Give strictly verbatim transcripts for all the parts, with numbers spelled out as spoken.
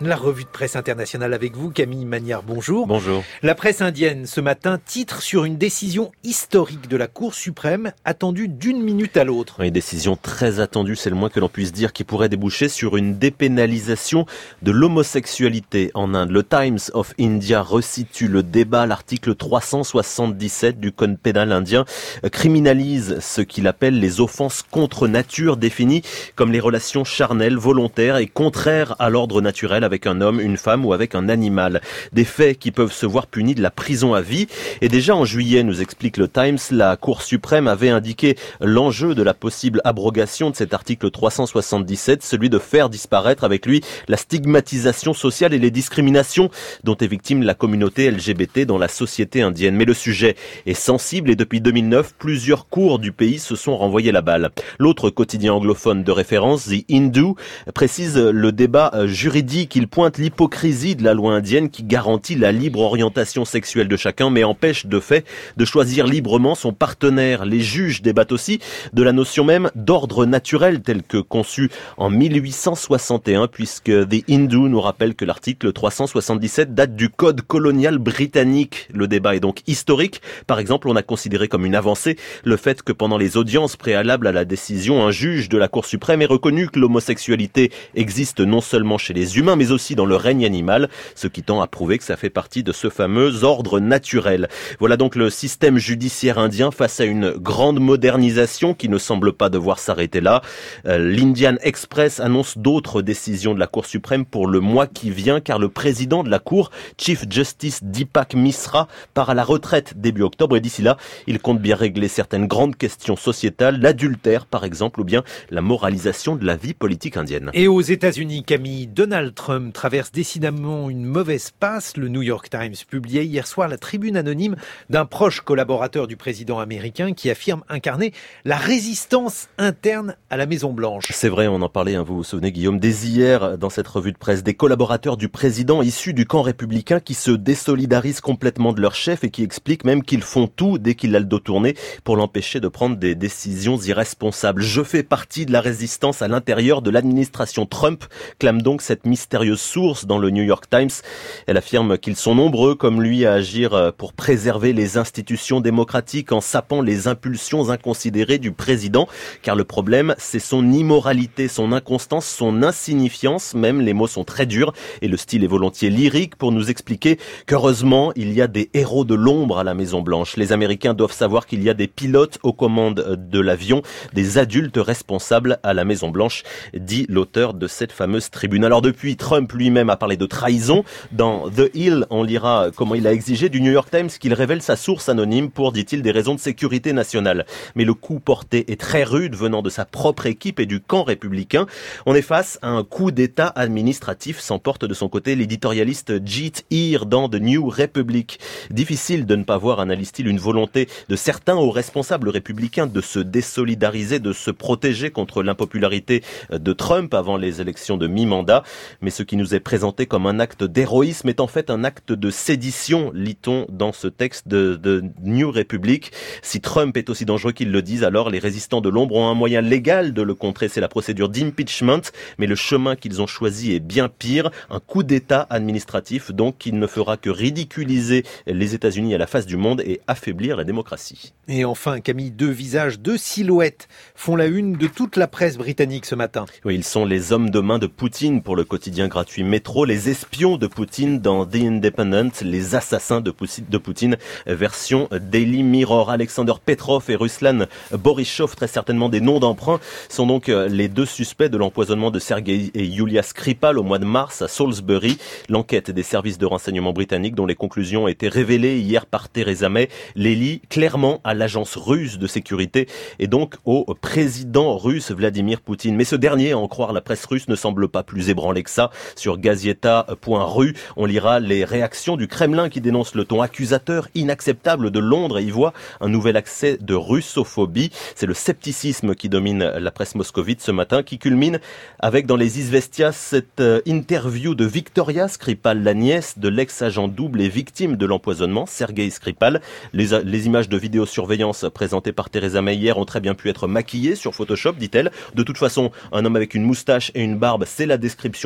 La revue de presse internationale avec vous, Camille Magnard, bonjour. Bonjour. La presse indienne, ce matin, titre sur une décision historique de la Cour suprême, attendue d'une minute à l'autre. Une décision très attendue, c'est le moins que l'on puisse dire, qui pourrait déboucher sur une dépénalisation de l'homosexualité en Inde. Le Times of India resitue le débat. L'article trois cent soixante-dix-sept du Code pénal indien criminalise ce qu'il appelle les offenses contre nature, définies comme les relations charnelles, volontaires et contraires à l'ordre naturel avec un homme, une femme ou avec un animal. Des faits qui peuvent se voir punis de la prison à vie. Et déjà en juillet, nous explique le Times, la Cour suprême avait indiqué l'enjeu de la possible abrogation de cet article trois cent soixante-dix-sept, celui de faire disparaître avec lui la stigmatisation sociale et les discriminations dont est victime la communauté L G B T dans la société indienne. Mais le sujet est sensible et depuis deux mille neuf, plusieurs cours du pays se sont renvoyés la balle. L'autre quotidien anglophone de référence, The Hindu, précise le débat juridique. Il pointe l'hypocrisie de la loi indienne qui garantit la libre orientation sexuelle de chacun mais empêche de fait de choisir librement son partenaire. Les juges débattent aussi de la notion même d'ordre naturel tel que conçu en mille huit cent soixante et un puisque The Hindu nous rappelle que l'article trois cent soixante-dix-sept date du code colonial britannique. Le débat est donc historique. Par exemple, on a considéré comme une avancée le fait que pendant les audiences préalables à la décision, un juge de la Cour suprême ait reconnu que l'homosexualité existe non seulement chez les humains mais aussi dans le règne animal, ce qui tend à prouver que ça fait partie de ce fameux ordre naturel. Voilà donc le système judiciaire indien face à une grande modernisation qui ne semble pas devoir s'arrêter là. Euh, L'Indian Express annonce d'autres décisions de la Cour suprême pour le mois qui vient car le président de la Cour, Chief Justice Deepak Misra, part à la retraite début octobre et d'ici là, il compte bien régler certaines grandes questions sociétales, l'adultère par exemple ou bien la moralisation de la vie politique indienne. Et aux États-Unis, Camille, Donald Trump traverse décidément une mauvaise passe. Le New York Times publiait hier soir la tribune anonyme d'un proche collaborateur du président américain qui affirme incarner la résistance interne à la Maison-Blanche. C'est vrai, on en parlait, hein, vous vous souvenez Guillaume, dès hier dans cette revue de presse, des collaborateurs du président issus du camp républicain qui se désolidarisent complètement de leur chef et qui expliquent même qu'ils font tout dès qu'il a le dos tourné pour l'empêcher de prendre des décisions irresponsables. Je fais partie de la résistance à l'intérieur de l'administration Trump, clame donc cette mystérieuse source dans le New York Times. Elle affirme qu'ils sont nombreux comme lui à agir pour préserver les institutions démocratiques en sapant les impulsions inconsidérées du président, car le problème c'est son immoralité, son inconstance, son insignifiance, même les mots sont très durs et le style est volontiers lyrique pour nous expliquer qu'heureusement il y a des héros de l'ombre à la Maison Blanche. Les Américains doivent savoir qu'il y a des pilotes aux commandes de l'avion, des adultes responsables à la Maison Blanche, dit l'auteur de cette fameuse tribune. Alors depuis, Trump lui-même a parlé de trahison. Dans The Hill, on lira comment il a exigé du New York Times qu'il révèle sa source anonyme pour, dit-il, des raisons de sécurité nationale. Mais le coup porté est très rude venant de sa propre équipe et du camp républicain. On est face à un coup d'État administratif, s'emporte de son côté l'éditorialiste Jeet Heer dans The New Republic. Difficile de ne pas voir, analyse-t-il, une volonté de certains hauts responsables républicains de se désolidariser, de se protéger contre l'impopularité de Trump avant les élections de mi-mandat. Mais ce qui nous est présenté comme un acte d'héroïsme est en fait un acte de sédition, lit-on dans ce texte de, de New Republic. Si Trump est aussi dangereux qu'ils le disent, alors les résistants de l'ombre ont un moyen légal de le contrer, c'est la procédure d'impeachment. Mais le chemin qu'ils ont choisi est bien pire, un coup d'État administratif donc qui ne fera que ridiculiser les États-Unis à la face du monde et affaiblir la démocratie. Et enfin, Camille, deux visages, deux silhouettes font la une de toute la presse britannique ce matin. Oui, ils sont les hommes de main de Poutine pour le quotidien gratuit Métro, les espions de Poutine dans The Independent, les assassins de Poutine, version Daily Mirror. Alexander Petrov et Ruslan Boryshov, très certainement des noms d'emprunt, sont donc les deux suspects de l'empoisonnement de Sergei et Yulia Skripal au mois de mars à Salisbury. L'enquête des services de renseignement britanniques, dont les conclusions ont été révélées hier par Theresa May, les lie clairement à l'agence russe de sécurité et donc au président russe Vladimir Poutine. Mais ce dernier, à en croire la presse russe, ne semble pas plus ébranlé que ça. Sur Gazeta point ru, on lira les réactions du Kremlin qui dénonce le ton accusateur inacceptable de Londres et y voit un nouvel accès de russophobie. C'est le scepticisme qui domine la presse moscovite ce matin, qui culmine avec dans les Izvestia cette interview de Victoria Skripal, la nièce de l'ex-agent double et victime de l'empoisonnement, Sergei Skripal. Les, les images de vidéosurveillance présentées par Theresa May hier ont très bien pu être maquillées sur Photoshop, dit-elle. De toute façon, un homme avec une moustache et une barbe, c'est la description d'à peu près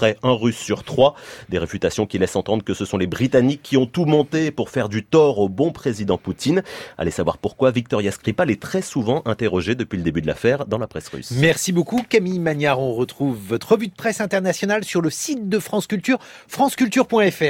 tuerait un Russe sur trois. Des réfutations qui laissent entendre que ce sont les Britanniques qui ont tout monté pour faire du tort au bon président Poutine. Allez savoir pourquoi Victoria Skripal est très souvent interrogée depuis le début de l'affaire dans la presse russe. Merci beaucoup Camille Magnard. On retrouve votre revue de presse internationale sur le site de France Culture, franceculture point f r.